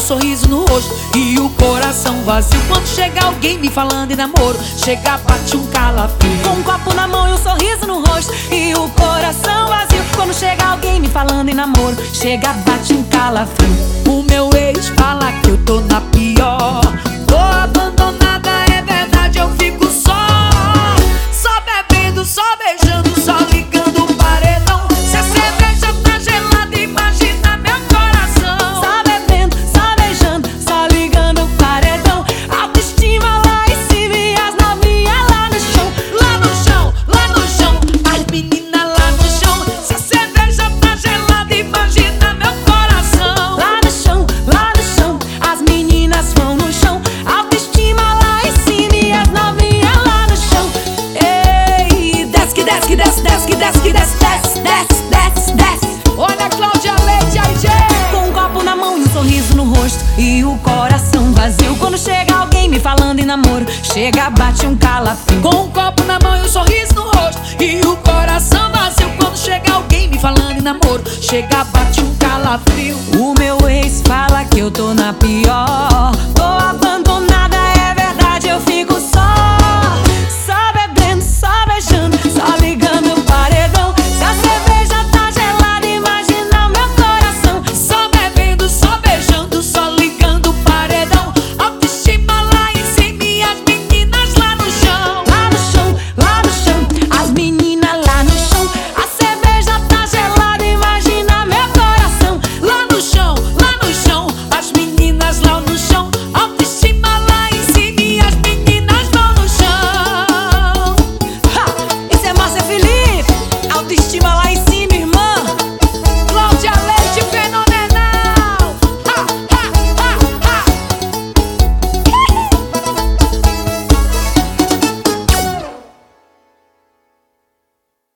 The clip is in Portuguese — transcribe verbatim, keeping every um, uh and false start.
sorriso no rosto e o coração vazio. Quando chega alguém me falando em namoro, chega, bate um calafrio. Com um copo na mão e um sorriso no rosto e o coração vazio. Quando chega alguém me falando em namoro, chega, bate um calafrio. O meu ex fala que eu tô na pior, tô abandonada, é verdade, eu fico só. Só bebendo, só beijando, só ligando o paredão. Se a cerveja tá gelada, imagina meu coração. Só bebendo, só beijando, só ligando o paredão. Autoestima lá em cima e as novinhas lá no chão. Lá no chão, lá no chão, as meninas lá no chão. Se a cerveja tá gelada, imagina meu coração. Lá no chão, lá no chão, as meninas vão no chão. Autoestima lá em cima e as novinhas lá no chão. Ei, desce que desce que desce, desce que desce que desce, desce, desce, desce, desce. Olha a Cláudia Leite, aí, Jay. Com um copo na mão e um sorriso no rosto e o coração vazio. Quando chega alguém me falando em namoro, chega, bate um calafrio. Com um copo na mão e um sorriso no rosto e o coração vazio. Quando chega alguém me falando em namoro, chega, bate um calafrio. O meu ex fala que eu tô na pior,